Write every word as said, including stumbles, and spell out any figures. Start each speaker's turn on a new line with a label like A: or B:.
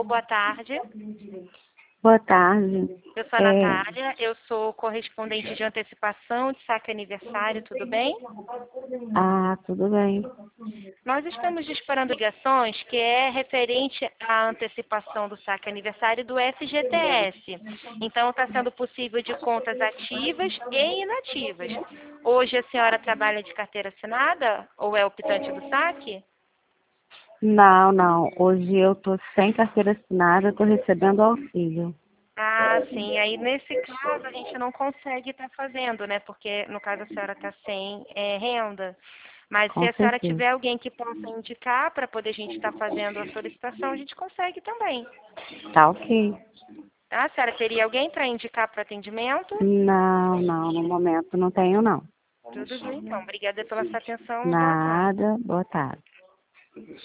A: boa tarde.
B: Boa tarde.
A: Eu sou a
B: É,
A: Natália, eu sou correspondente de antecipação de saque aniversário, tudo bem?
B: ah, tudo bem.
A: Nós estamos disparando ligações que é referente à antecipação do saque aniversário do F G T S. Então, está sendo possível de contas ativas e inativas. Hoje a senhora trabalha de carteira assinada ou é optante do saque?
B: Não, não. Hoje eu tô sem carteira assinada, tô recebendo auxílio.
A: Ah, sim. Aí, nesse caso, a gente não consegue estar fazendo, né? Porque, no caso, a senhora está sem é, renda. Mas se
B: Com
A: a senhora
B: certeza.
A: tiver alguém que possa indicar para poder a gente estar fazendo a solicitação, a gente consegue também.
B: Tá ok.
A: Tá? A senhora teria alguém para indicar para atendimento?
B: Não, não, no momento não tenho, não.
A: Tudo bem, então. Obrigada pela sua atenção. Boa tarde.
B: Nada. Boa tarde.